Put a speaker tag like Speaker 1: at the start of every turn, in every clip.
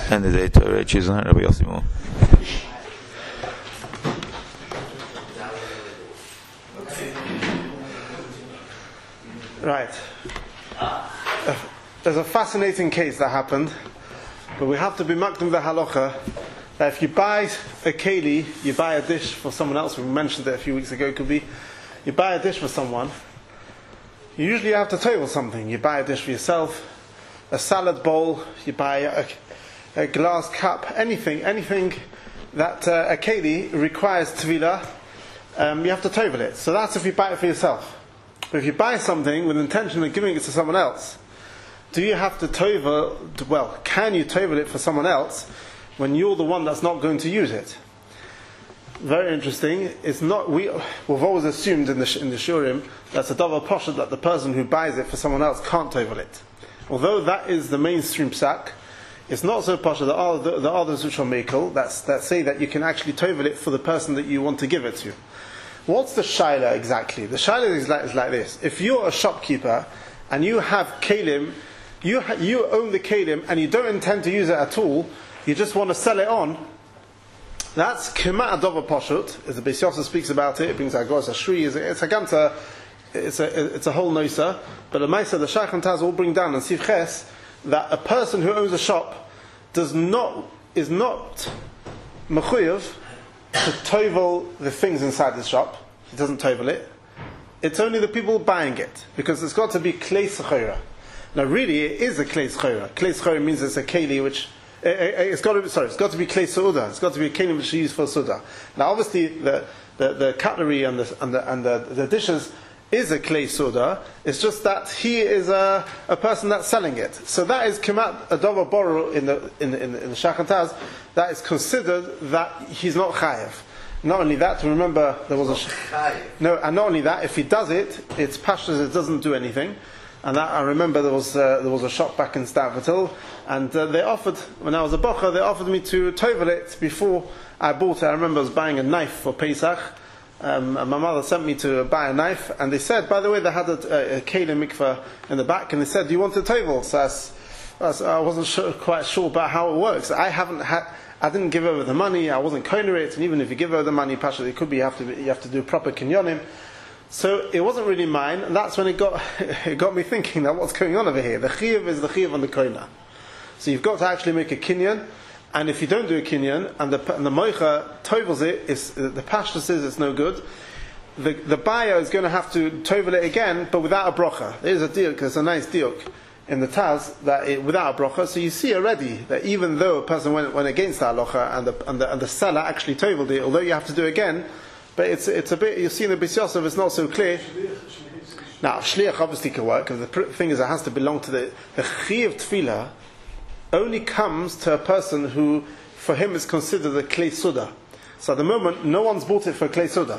Speaker 1: And the day Torah choosing Rabbi Yossimo.
Speaker 2: Right. There's a fascinating case that happened, but we have to be makdim the halacha that if you buy a keli, you buy a dish for someone else. We mentioned it a few weeks ago. It could be you buy a dish for someone. You usually have to tovel something. You buy a dish for yourself, a salad bowl. You buy a glass cup. Anything that a keli requires tevilah, you have to tovel it. So that's if you buy it for yourself. But if you buy something with the intention of giving it to someone else, do you have to tovel? Well, can you tovel it for someone else when you're the one that's not going to use it? Very interesting. It's not. We've always assumed in the shurim that's a davar poshet that the person who buys it for someone else can't tovel it. Although that is the mainstream psak, it's not so poshet. There are others which are mekel that say that you can actually tovel it for the person that you want to give it to. What's the shaila exactly? The shaila is like this. If you're a shopkeeper and you have kelim, you own the kelim and you don't intend to use it at all, you just want to sell it on, that's kemat adova poshut, as the Beis Yosef speaks about it. It brings agos ashri. It's a whole noisa. But the Maisa, the Shaykh and Taz all bring down and Sif Ches that a person who owns a shop is not mechuyev to tovel the things inside the shop. He doesn't tovel it. It's only the people buying it, because it's got to be klei sechora. Now, really, it is a klei sechora. Klei sechora means it's a keli which it's got to be klei seuda. It's got to be a keli which is used for suda. Now, obviously, the cutlery and the dishes is a klei seuda. It's just that he is a person that's selling it. So that is kemat adova boro in the Shach and Taz. That is considered that he's not chayev. Not only that, remember there was and not only that, if he does it, it's pashas, it doesn't do anything. And that I remember there was a shop back in Stavratil, and they offered, when I was a bocher, they offered me to tovel it before I bought it. I remember I was buying a knife for Pesach. And my mother sent me to buy a knife, and they said, by the way, they had a kelim mikveh in the back, and they said, do you want a tovel? So I wasn't quite sure about how it works. I didn't give over the money. I wasn't koiner it, and even if you give over the money, pasha, it could be you have to do proper kinyonim. So it wasn't really mine, and that's when it got me thinking that what's going on over here. The chiyuv is the chiyuv on the koiner. So you've got to actually make a kinyan, and if you don't do a kinyan and the moicha tovels it, the pashta says it's no good. The buyer is going to have to tovel it again, but without a brocha. There's a diuk, there's a nice diuk in the Taz that without a brocha. So you see already that even though a person went against the halacha and the seller actually toveled it, although you have to do it again, but it's a bit, you see in the Beis Yosef it's not so clear. Now shliach obviously can work, and the thing is it has to belong to the chi of tefillah only comes to a person who for him is considered a klei suda. So at the moment no one's bought it for klei suda.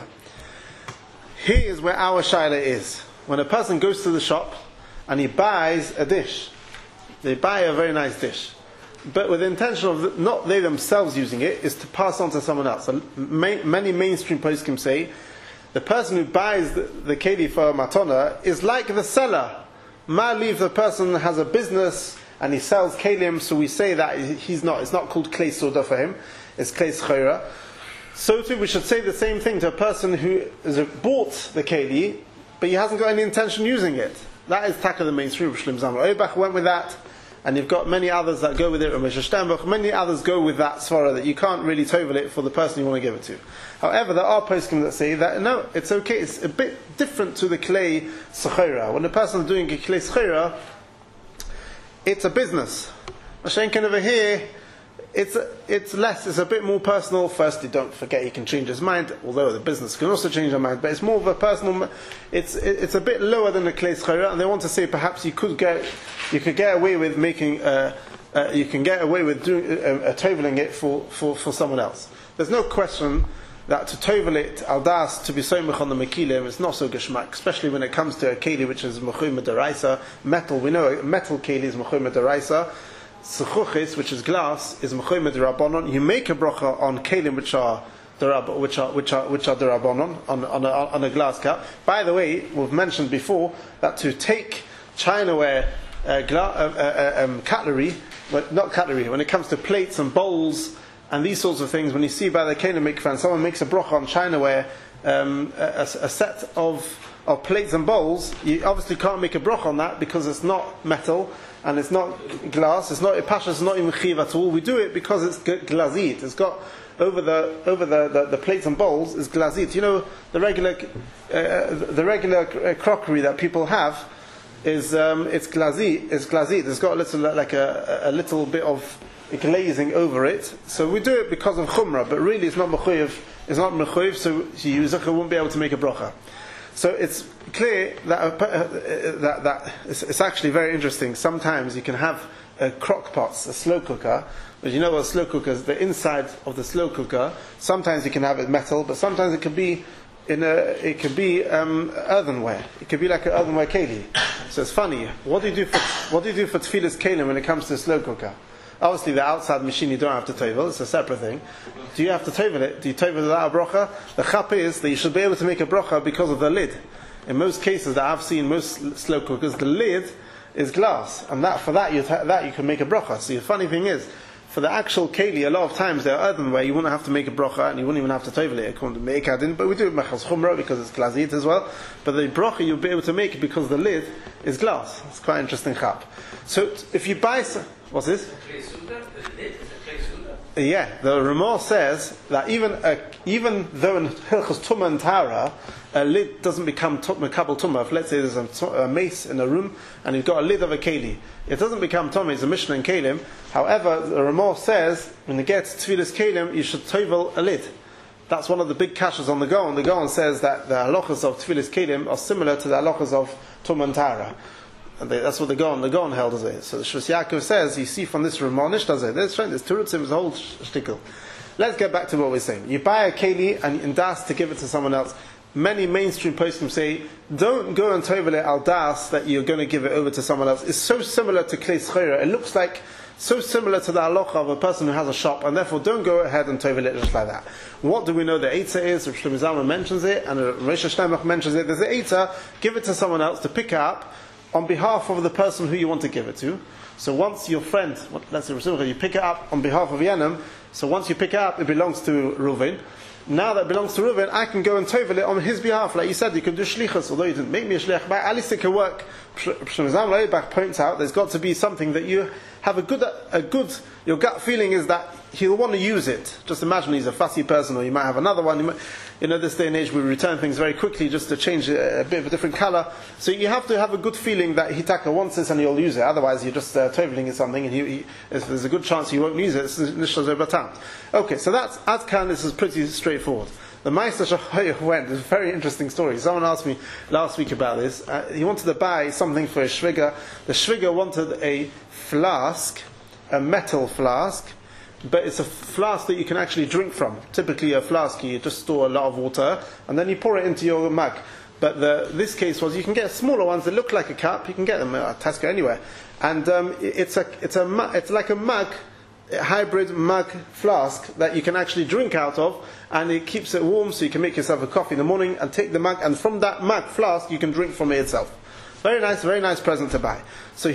Speaker 2: Here is where our shaila is. When a person goes to the shop and he buys a dish, they buy a very nice dish, but with the intention of not they themselves using it, is to pass on to someone else. So many mainstream poskim say the person who buys the keli for matona is like the seller. Ma'aliv, the person has a business and he sells kelim, so we say that it's not called klei soda for him, it's klei schora. So too we should say the same thing to a person who has bought the keli, but he hasn't got any intention using it. That is taka the mainstream. Shlim Zalman Auerbach went with that, and you've got many others that go with it. Ramesh Steinbach, many others go with that svara that you can't really tovel it for the person you want to give it to. However, there are poskim that say that no, it's okay. It's a bit different to the klei sechora. When a person is doing a klei sechora, it's a business. Mashenkin over here, it's a bit more personal. Firstly, don't forget he can change his mind, although the business can also change their mind, but it's more of a personal, it's a bit lower than the klei schora, and they want to say perhaps you could get away with making you can get away with doing toveling it for someone else. There's no question that to tovel it al das to be soimach on the mekilim is not so geshmak, especially when it comes to a keli which is mechumed deraisa. Metal, we know a metal keli is mechumed deraisa. Sechuchis, which is glass, is mechumed derabanan. You make a bracha on kelim which are derabanan on a glass cup. By the way, we've mentioned before that to take chinaware cutlery but not cutlery, when it comes to plates and bowls and these sorts of things, when you see by the Keilim mikvah and someone makes a bracha on chinaware, a set of plates and bowls, you obviously can't make a bracha on that because it's not metal and it's not glass, it's not pasha, it's not even chiv at all. We do it because it's glazit. It's got over the plates and bowls is glazit. You know, the regular crockery that people have is it's glazit. It's glazit. It's got a little like a little bit of glazing over it. So we do it because of chumrah, but really it's not mechuyev. It's not mechuyev, so Yuzachah won't be able to make a bracha. So it's clear that that it's actually very interesting. Sometimes you can have a crock pot, a slow cooker, but you know what a slow cooker is, the inside of the slow cooker, sometimes you can have it metal, but sometimes it could be earthenware. It could be like an earthenware keli. So it's funny. What do you do for tefillas kelim when it comes to a slow cooker? Obviously, the outside machine you don't have to tovel; it's a separate thing. Do you have to tovel it? Do you tovel without a bracha? The chap is that you should be able to make a bracha because of the lid. In most cases that I've seen, most slow cookers, the lid is glass, and for that you can make a bracha. So the funny thing is, for the actual keli, a lot of times they're earthenware. You wouldn't have to make a bracha, and you wouldn't even have to tovel it according to Meikadin. But we do it mechaz chumrah because it's glazit as well. But the bracha you'll be able to make it because the lid is glass. It's quite interesting chap. So if you buy what's this? Yeah, the Ramah says that even though in Hilchos Tumah and Tara, a lid doesn't become Mekabel Tumah. If let's say there's a mace in a room and you've got a lid of a keli, it doesn't become Tumah. It's a Mishnah in Kelim. However, the Ramah says when it gets Tfilas Kelim, you should tovel a lid. That's one of the big kashas on the Gaon. The Gaon says that the halachas of Tfilas Kelim are similar to the halachas of Tumah and Tara. And that's what the Gaon held as it. So the Shus Yaakov says, you see from this Ramonish does it. There's Terutzim, is a whole shtickle. Let's get back to what we're saying. You buy a keli and das to give it to someone else. Many mainstream poskim say, don't go and tovel it al das that you're going to give it over to someone else. It's so similar to klei schora. It looks like so similar to the halacha of a person who has a shop, and therefore don't go ahead and tovel it just like that. What do we know the eitzah is? Rav Shlomo Zalman mentions it, and Rosh Hashanah mentions it. There's an eitzah, give it to someone else to pick it up on behalf of the person who you want to give it to. So once your friend, let's say you pick it up on behalf of Yanim, so once you pick it up, it belongs to Reuven. Now that it belongs to Reuven, I can go and tovel it on his behalf. Like you said, you can do shlichus, although you didn't make me a shlich, but at least it can work. Shlomo Zalman Auerbach points out there's got to be something that you have a good, your gut feeling is that he'll want to use it. Just imagine he's a fussy person, or you might have another one. This day and age we return things very quickly just to change a bit of a different colour. So you have to have a good feeling that Hitaka wants this and he'll use it. Otherwise you're just toveling it something and there's a good chance he won't use it. Okay, so that's Adkan. This is pretty straightforward. The Meister Shahoyah went. It's a very interesting story. Someone asked me last week about this. He wanted to buy something for a shviga. The shviga wanted a flask, a metal flask, but it's a flask that you can actually drink from. Typically a flask you just store a lot of water and then you pour it into your mug. But this case was you can get smaller ones that look like a cup. You can get them at Tesco anywhere, and it's like a mug, a hybrid mug flask that you can actually drink out of, and it keeps it warm so you can make yourself a coffee in the morning and take the mug, and from that mug flask you can drink from it itself. Very nice present to buy. So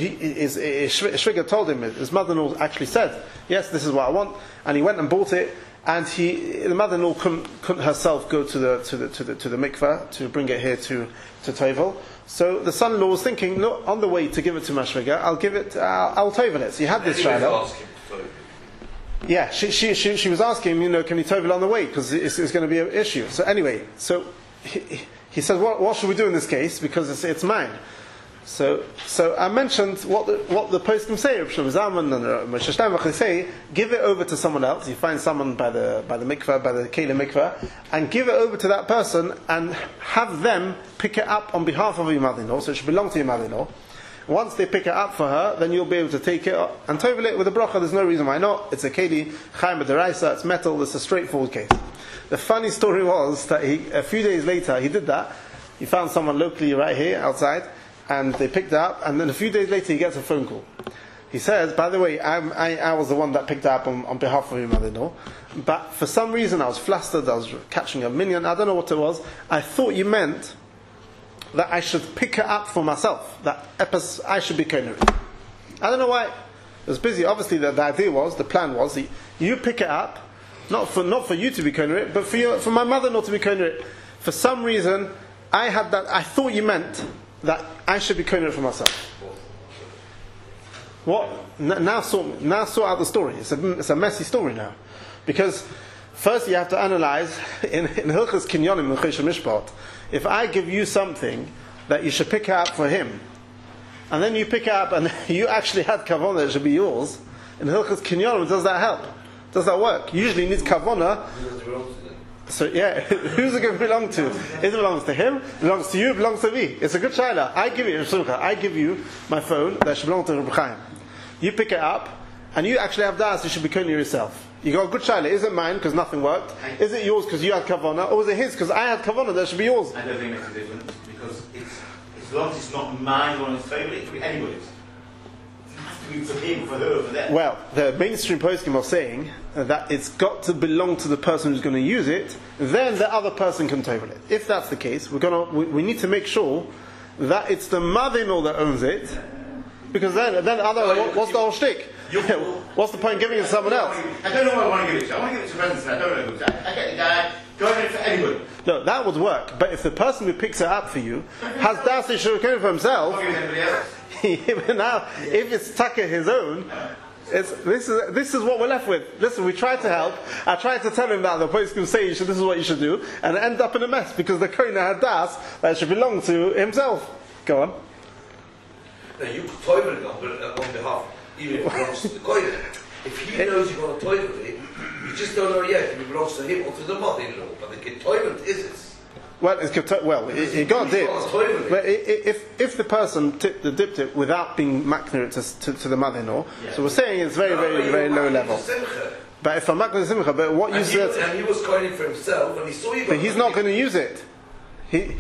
Speaker 2: Shviga told him, his mother-in-law actually said, yes, this is what I want, and he went and bought it, and the mother-in-law couldn't herself go to the mikveh to bring it here to Tovel. So the son-in-law was thinking, look, on the way to give it to Shviga, I'll Tovel it. So he had this shadow. Yeah, she was asking him, can he Tovel on the way, because it's going to be an issue. So anyway, he said, what should we do in this case? Because it's mine. So I mentioned what the poskim say, Rav Shlomo Zalman and Moshe Steinbach, they say, give it over to someone else. You find someone by the mikveh, by the keli mikveh, and give it over to that person and have them pick it up on behalf of your mother-in-law, so it should belong to your mother-in-law. Once they pick it up for her, then you'll be able to take it and tovel it with a bracha. There's no reason why not. It's a keli, chaim b'deraisa, it's metal, it's a straightforward case. The funny story was that a few days later, he did that. He found someone locally right here, outside, and they picked it up, and then a few days later he gets a phone call. He says, by the way, I was the one that picked it up on behalf of your mother-in-law, but for some reason I was flustered, I was catching a minion, I don't know what it was. I thought you meant that I should pick it up for myself, that I should be koineri. I don't know why. It was busy. Obviously, the idea was, the plan was, that you pick it up, not for you to be koiner it, but for my mother-in-law to be koiner it. For some reason, I thought you meant that I should be koiner it for myself. What? Now sort out the story. It's a messy story now, because first you have to analyze in Hilchos Kinyonim in Choshen Mishpat. If I give you something that you should pick up for him, and then you pick it up and you actually had kavanah that should be yours, in Hilchos Kinyonim, does that help? Does that work? Usually it needs kavanah. So yeah, who's it going to belong to? It belongs to him, it belongs to you, it belongs to me. It's a good shaila. I give you my phone that should belong to Reb Chaim. You pick it up, and you actually have das, you should be koiner yourself. You got a good shaila. Is it mine because nothing worked? Is it yours because you had kavanah? Or is it his because I had kavanah that should be yours?
Speaker 3: I don't think it makes a difference, because it's, as long as it's not mine or his favourite, it can be anybody's. It doesn't have to be for him, for her, for them.
Speaker 2: Well, the mainstream poskim are saying that it's got to belong to the person who's going to use it, then the other person can table it. If that's the case, we need to make sure that it's the mother-in-law that owns it, because then otherwise, what's the whole shtick? What's the point giving it to someone else?
Speaker 3: I don't know what I want to give it to. I want to give it to friends, and I don't know who's that. I get the guy, go ahead for anybody.
Speaker 2: No, that would work. But if the person who picks it up for you has das he should have for himself,
Speaker 3: I'll give it to anybody else.
Speaker 2: even now, if it's Taka his own, this is what we're left with. Listen, we tried to help. I tried to tell him that the post can say this is what you should do, and it ended up in a mess because the koiner had das that should belong to himself. Go on.
Speaker 4: Now you could toivel it on behalf, even if it belongs to the koiner. If he knows you're going to toivel it, you just don't know yet if it belongs to him or to the mother-in-law. But the toivel is it.
Speaker 2: Well, he got dipped. But if the person dipped it without being makner to the mother-in-law, so we're saying it's very, very, very low level. But if I'm makner simcha, but what you said,
Speaker 4: and he was koining for himself, and he saw you.
Speaker 2: But he's not going to use it. The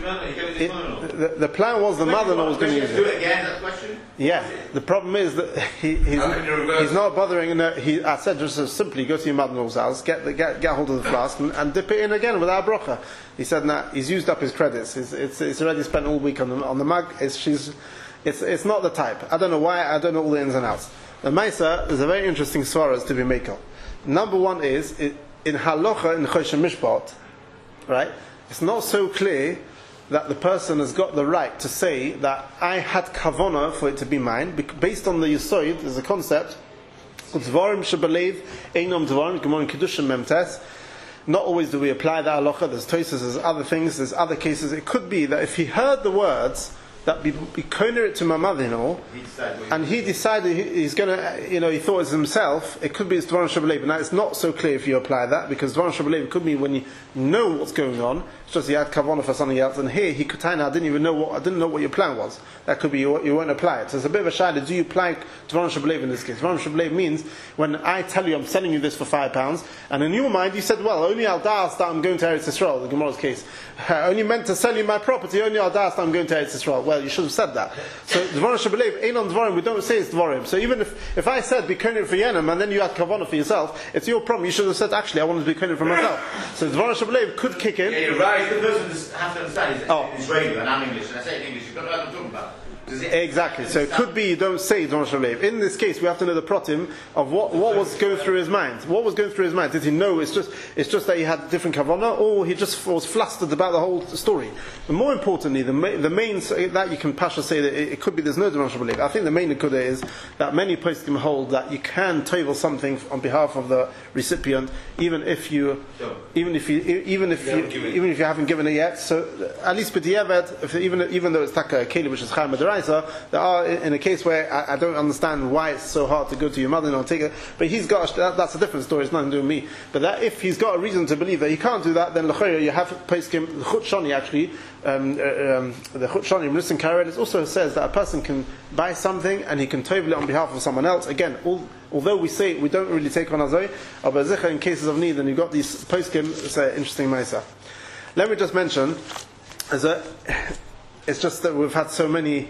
Speaker 2: plan was the mother-in-law was going to use it.
Speaker 3: Do it again, that question?
Speaker 2: Yeah, the problem is that he's not bothering. I said just simply go to your mother-in-law's house, get hold of the flask and dip it in again without bracha. He said that he's used up his credits. It's already spent all week on the mug. It's not the type. I don't know why. I don't know all the ins and outs. The Maisa is a very interesting svaras to be making. Number one is in halacha in Choshen Mishpat, right? It's not so clear that the person has got the right to say that I had kavanah for it to be mine, based on the Yisoid. There's a concept Dvarim shebalev einom dvarim Gemara in Kedushin Memtes. Not always do we apply that halacha. There's toises, there's other things, there's other cases. It could be that if he heard the words that be koiner it to my mother-in-law, and he decided he's going to, he thought it's himself, it could be it's Dvarim Shebalev. Now it's not so clear if you apply that, because Dvarim Shebalev could be when you know what's going on. It's just he had kavanah for something else, and here he could I didn't know what your plan was. That could be you won't apply it. So it's a bit of a shayla. Do you apply Dvarim Shebalev in this case? Dvarim Shebalev means when I tell you I'm selling you this for £5, and in your mind you said, well, only I'll das that I'm going to Eretz Yisrael. The Gemara's case, I only meant to sell you my property. Only I'll das that I'm going to Eretz Yisrael. Well, you should have said that. So Dvarim Shebalev ain't on Dvarim. We don't say it's Dvarim. So even if I said be koiner for Yenim and then you had kavanah for yourself, it's your problem. You should have said actually I wanted to be koiner for myself. So Dvarim Shebalev could kick in.
Speaker 3: Yeah, you're right. The person has to understand is Israeli and I'm English, and I say it in English. You've got to know what I'm talking about.
Speaker 2: Exactly. So it could be you don't say Dvarim Shebalev. In this case, we have to know the protim of what was going through his mind. What was going through his mind? Did he know it's just that he had different kavanah, or he just was flustered about the whole story? But more importantly, the main that you can pasha say that it could be there's no Dvarim Shebalev. I think the main nekuda is that many poskim hold that you can tovel something on behalf of the recipient, even if you haven't given it yet. So at least b'diavad, even though it's taka keli which is chayim d'oraisa, there are in a case where I don't understand why it's so hard to go to your mother-in-law and take it, but he's got that's a different story. It's nothing to do with me. But that if he's got a reason to believe that he can't do that, then l'chayra you have poskim the Chut Shani actually. The Chut Shani in Nissan Karelis also says that a person can buy something and he can tovel it on behalf of someone else. Again, although we say we don't really take on azoi, but in cases of need, then you've got these poskim. It's an interesting ma'isa. Let me just mention, it's just that we've had so many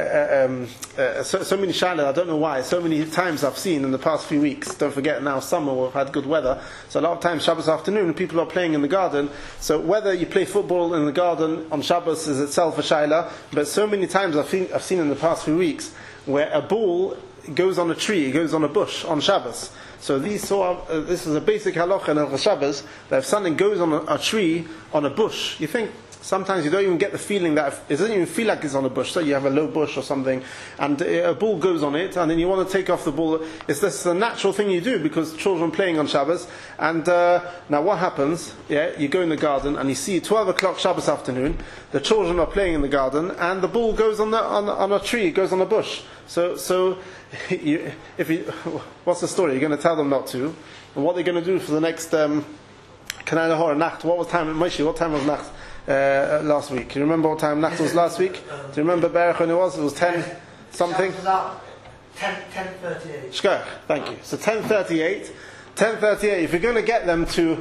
Speaker 2: shayla. I don't know why. So many times I've seen in the past few weeks. Don't forget now summer we've had good weather. So a lot of times Shabbos afternoon people are playing in the garden. So whether you play football in the garden on Shabbos is itself a shayla. But so many times I've seen in the past few weeks where a ball goes on a tree, it goes on a bush on Shabbos. So this is a basic halacha in Hilchos Shabbos, that if something goes on a tree, on a bush, you think, sometimes you don't even get the feeling that it doesn't even feel like it's on a bush. So you have a low bush or something, and a bull goes on it, and then you want to take off the bull. This is a natural thing you do because children playing on Shabbos. And now what happens? Yeah, you go in the garden and you see 12 o'clock Shabbos afternoon. The children are playing in the garden, and the bull goes on a tree. It goes on a bush. So what's the story? You're going to tell them not to, and what they're going to do for the next Kanai Lahor Nacht? What was time? Moshe, what time was Nacht? Last week. Do you remember what time Nacht was last week? Do you remember Berach when it was? It was 10 something?
Speaker 5: 10:38.
Speaker 2: Shkoch, thank you. So 10:38. 10:38. If you're going to get them to,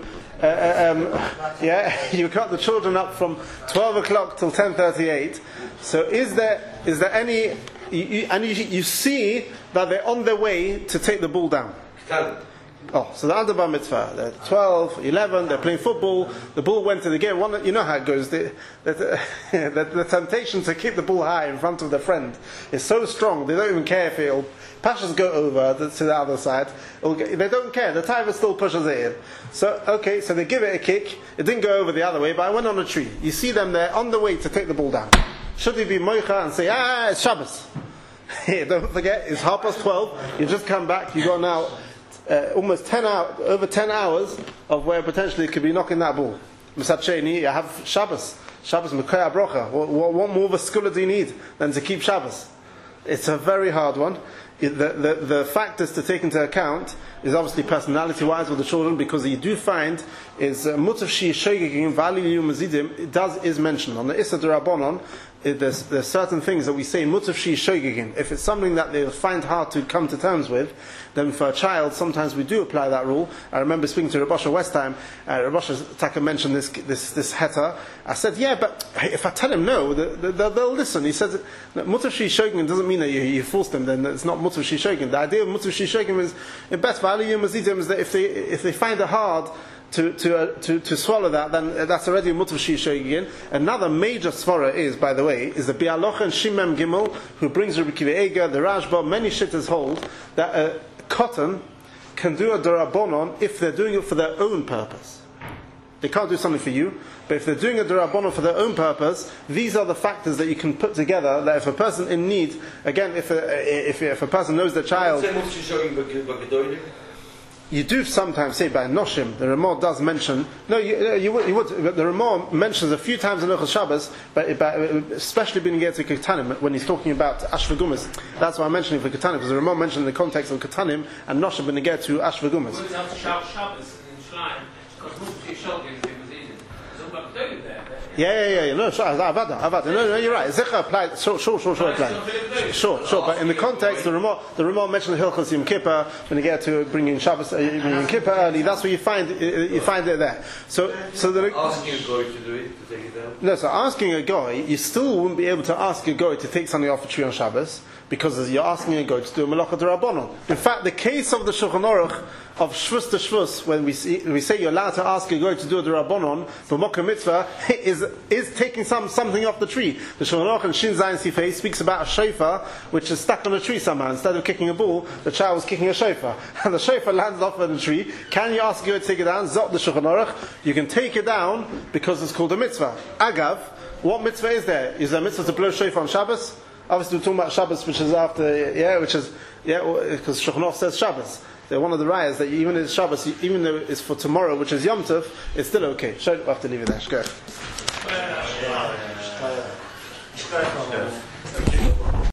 Speaker 2: you've got the children up from 12 o'clock till 10:38. So is there any? You see that they're on their way to take the bull down. Oh, so they're under bar mitzvah. They're 12, 11, they're playing football. The bull went to the game. You know how it goes. The temptation to keep the bull high in front of their friend is so strong, they don't even care if it'll Pashas go over to the other side. They don't care. The timer still pushes it in. So they give it a kick. It didn't go over the other way, but I went on a tree. You see them there on the way to take the bull down. Should we be moicha and say, it's Shabbos? Don't forget, it's 12:30. You just come back. You got now almost over 10 hours of where potentially it could be knocking that ball. Misat Sheni, you have Shabbos. Shabbos Mekaya Brocha. What more of a skula do you need than to keep Shabbos? It's a very hard one. The factors to take into account is obviously personality-wise with the children, because you do find is mutav shi shogegim v'aliyu mazidim is mentioned on the Issa D'Rabbanon. There's certain things that we say mutav shi shogegim. If it's something that they find hard to come to terms with, then for a child sometimes we do apply that rule. I remember speaking to Rabosha Westheim. Rabosha Taka mentioned this heta. I said, but if I tell him no, they'll listen. He says mutav shi shogegim doesn't mean that you force them. Then it's not mutav shi shogegim. The idea of mutav shi shogegim is in best value mazidim is that if they find it hard to swallow that, then that's already a mutav shi shogegin. Another major svara is the Bialocha and Shimem Gimel, who brings Rabbi Kiva Eiger, the Rashba. Many shittahs hold that cotton can do a D'Rabbanon if they're doing it for their own purpose. They can't do something for you, but if they're doing a D'Rabbanon for their own purpose, these are the factors that you can put together. That if a person in need, again, if a person knows the child. You do sometimes say by Noshim, the Ramah does mention, you would, but the Ramah mentions a few times in Hilchos Shabbos, but especially being to Ketanim, when he's talking about Ashvagumas. That's why I'm mentioning for Ketanim, because the Ramah mentioned in the context of Ketanim, and Noshim being to Ashvagumas. Yeah. No, Avada. No, you're right. Zicha applied. Sure applied. Sure. But in the context, the Ramah mentioned Hilchos Yom Kippur when you get to bringing Shabbos, Yom Kippur early. That's where you find it there. So the
Speaker 4: asking a guy to do it, to take it down.
Speaker 2: No, so asking a guy, you still wouldn't be able to ask a guy to take something off a tree on Shabbos, because you're asking a guy to do a Malacha D'Rabbanon. In fact, the case of the Shulchan Aruch of Shvus to Shvus, when we say you're allowed to ask a guy to do a D'Rabbanon for Mokkah Mitzvah, is taking something off the tree. The Shulchan Aruch in Shin Zayin Sifei speaks about a shofar which is stuck on a tree somehow. Instead of kicking a bull, the child was kicking a shofar, and the shofar lands off on the tree. Can you ask a guy to take it down? Zot the Shulchan Aruch. You can take it down because it's called a mitzvah. Agav, what mitzvah is there? Is there a mitzvah to blow shofar on Shabbos? Obviously, we're talking about Shabbos, which is after, because Shulchan Aruch says Shabbos. They're one of the rayas that even if it's Shabbos, even though it's for tomorrow, which is Yom Tov, it's still okay. We'll have to leave it there. Go.